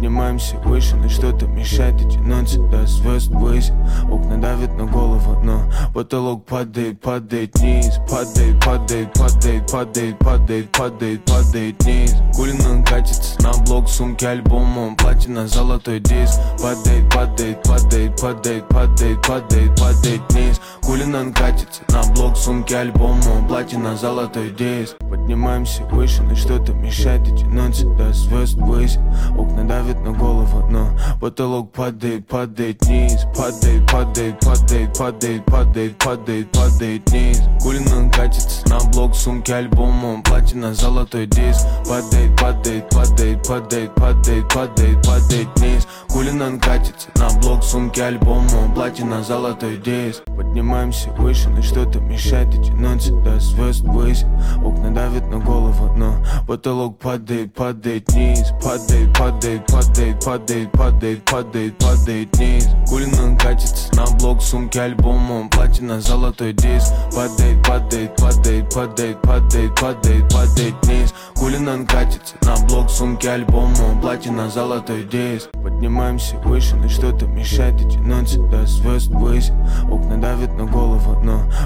Поднимаемся выше, но что-то мешает и тянуться до звезд ввысь. Окна давят на голову, но потолок падает, падает вниз. Падает, падает, падает, падает, падает, падает, падает вниз. Кулина катится на блок, сумки, альбомом, платина, золотой диск. Падает, падает, падает, падает, падает, падает, падает вниз. Кулина катится на блок, сумки, альбомом, платина, золотой диск. Поднимаемся выше, но что-то мешает и тянуться до звезд ввысь. Окна давят на голову, но потолок падает, падает вниз. Падает, падает, падает, падает, падает, падает, падает вниз. Кулина катится на блок, сумки, альбомом, платина, золотой диск. Падает, падает, падает, падает, падает, падает, падает вниз. Кулина катится на блок, сумки, альбомом, платина, золотой диск. Поднимаемся выше, но что-то мешает и тянуться до звезд ввысь. Окна давят на голову, но потолок падает, падает вниз. Падает, падает, падает, падает, падает, падает, падает вниз. Кулина катится на блок, сумки, альбомом, платина, золотой диск. Падает, падает, падает, падает, падает, падает, падает вниз. Кулина катится на блок, сумки, альбомом, платина, золотой диск. Поднимаемся выше, но что-то мешает и тянуться до звезд ввысь. Окна давят на голову, но